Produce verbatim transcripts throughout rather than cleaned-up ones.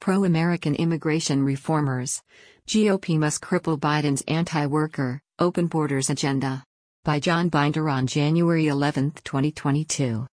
Pro-American immigration reformers. G O P must cripple Biden's anti-worker, open borders agenda. By John Binder on January eleventh, twenty twenty-two.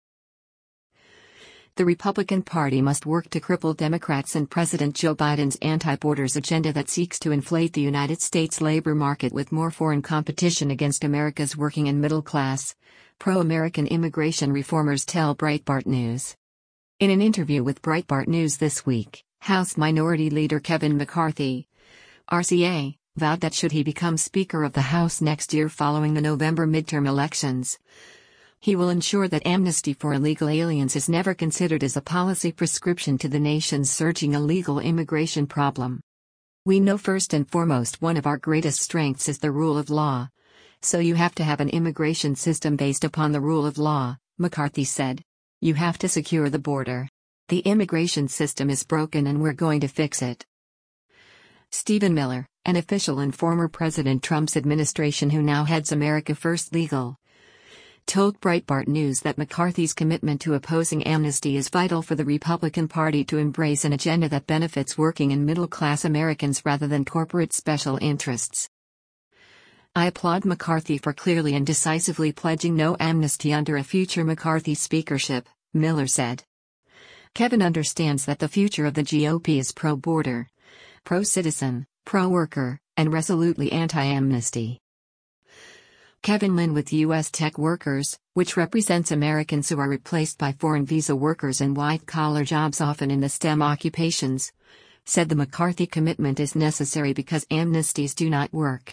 The Republican Party must work to cripple Democrats and President Joe Biden's anti-borders agenda that seeks to inflate the United States labor market with more foreign competition against America's working and middle class, pro-American immigration reformers tell Breitbart News. In an interview with Breitbart News this week, House Minority Leader Kevin McCarthy, R C A, vowed that should he become Speaker of the House next year following the November midterm elections, he will ensure that amnesty for illegal aliens is never considered as a policy prescription to the nation's surging illegal immigration problem. We know first and foremost one of our greatest strengths is the rule of law. So you have to have an immigration system based upon the rule of law, McCarthy said. You have to secure the border. The immigration system is broken and we're going to fix it. Stephen Miller, an official in former President Trump's administration who now heads America First Legal, told Breitbart News that McCarthy's commitment to opposing amnesty is vital for the Republican Party to embrace an agenda that benefits working and middle-class Americans rather than corporate special interests. I applaud McCarthy for clearly and decisively pledging no amnesty under a future McCarthy speakership, Miller said. Kevin understands that the future of the G O P is pro-border, pro-citizen, pro-worker, and resolutely anti-amnesty. Kevin Lynn with U S Tech Workers, which represents Americans who are replaced by foreign visa workers in white-collar jobs often in the STEM occupations, said the McCarthy commitment is necessary because amnesties do not work.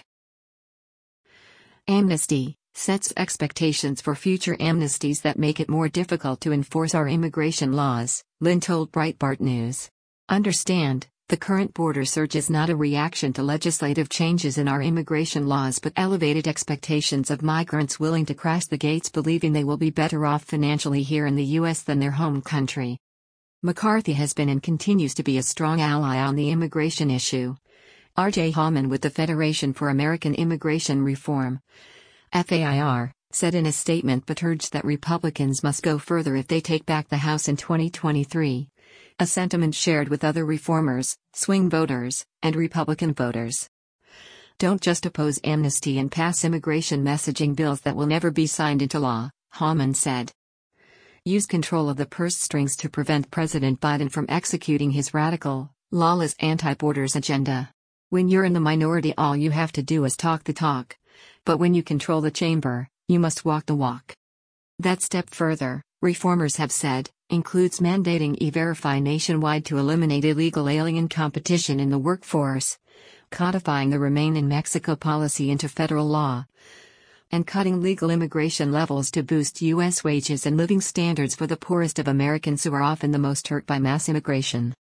Amnesty sets expectations for future amnesties that make it more difficult to enforce our immigration laws, Lynn told Breitbart News. Understand, the current border surge is not a reaction to legislative changes in our immigration laws but elevated expectations of migrants willing to crash the gates believing they will be better off financially here in the U S than their home country. McCarthy has been and continues to be a strong ally on the immigration issue. R J Hallman with the Federation for American Immigration Reform, F A I R, said in a statement but urged that Republicans must go further if they take back the House in twenty twenty-three. A sentiment shared with other reformers, swing voters, and Republican voters. Don't just oppose amnesty and pass immigration messaging bills that will never be signed into law, Hallman said. Use control of the purse strings to prevent President Biden from executing his radical, lawless anti-borders agenda. When you're in the minority, all you have to do is talk the talk. But when you control the chamber, you must walk the walk. That step further, reformers have said, includes mandating E-Verify nationwide to eliminate illegal alien competition in the workforce, codifying the Remain in Mexico policy into federal law, and cutting legal immigration levels to boost U S wages and living standards for the poorest of Americans who are often the most hurt by mass immigration.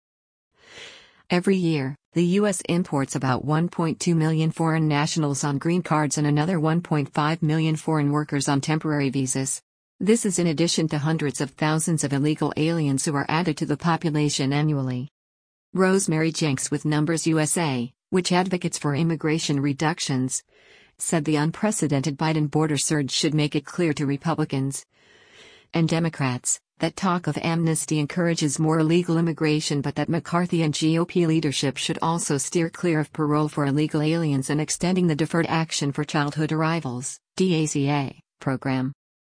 Every year, the U S imports about one point two million foreign nationals on green cards and another one point five million foreign workers on temporary visas. This is in addition to hundreds of thousands of illegal aliens who are added to the population annually. Rosemary Jenks with Numbers U S A, which advocates for immigration reductions, said the unprecedented Biden border surge should make it clear to Republicans and Democrats that talk of amnesty encourages more illegal immigration but that McCarthy and G O P leadership should also steer clear of parole for illegal aliens and extending the Deferred Action for Childhood Arrivals (D A C A) program.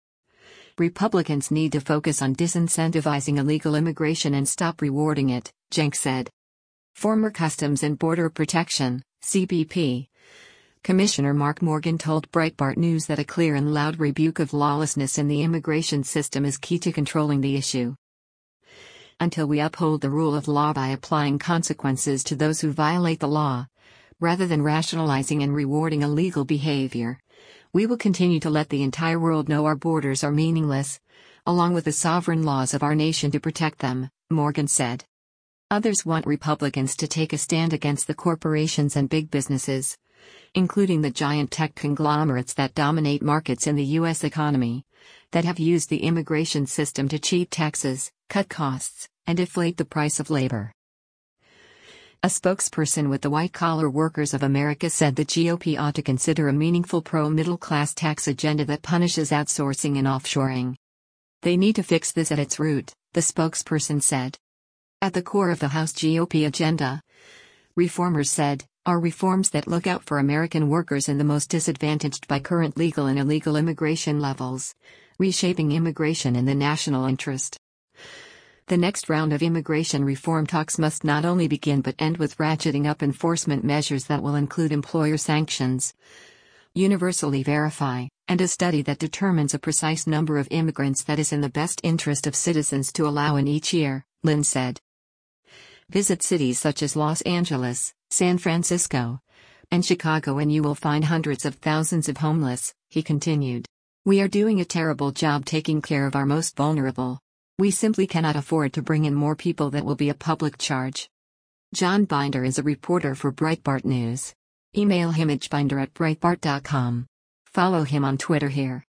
Republicans need to focus on disincentivizing illegal immigration and stop rewarding it, Jenks said. Former Customs and Border Protection, C B P, Commissioner Mark Morgan told Breitbart News that a clear and loud rebuke of lawlessness in the immigration system is key to controlling the issue. Until we uphold the rule of law by applying consequences to those who violate the law, rather than rationalizing and rewarding illegal behavior, we will continue to let the entire world know our borders are meaningless, along with the sovereign laws of our nation to protect them, Morgan said. Others want Republicans to take a stand against the corporations and big businesses, including the giant tech conglomerates that dominate markets in the U S economy, that have used the immigration system to cheat taxes, cut costs, and deflate the price of labor. A spokesperson with the White Collar Workers of America said the G O P ought to consider a meaningful pro-middle-class tax agenda that punishes outsourcing and offshoring. They need to fix this at its root, the spokesperson said. at the core of the House G O P agenda. Reformers said, are reforms that look out for American workers and the most disadvantaged by current legal and illegal immigration levels, reshaping immigration in the national interest. The next round of immigration reform talks must not only begin but end with ratcheting up enforcement measures that will include employer sanctions, universally verify, and a study that determines a precise number of immigrants that is in the best interest of citizens to allow in each year, Lin said. Visit cities such as Los Angeles, San Francisco, and Chicago and you will find hundreds of thousands of homeless, he continued. We are doing a terrible job taking care of our most vulnerable. We simply cannot afford to bring in more people that will be a public charge. John Binder is a reporter for Breitbart News. Email him at binder at breitbart dot com. Follow him on Twitter here.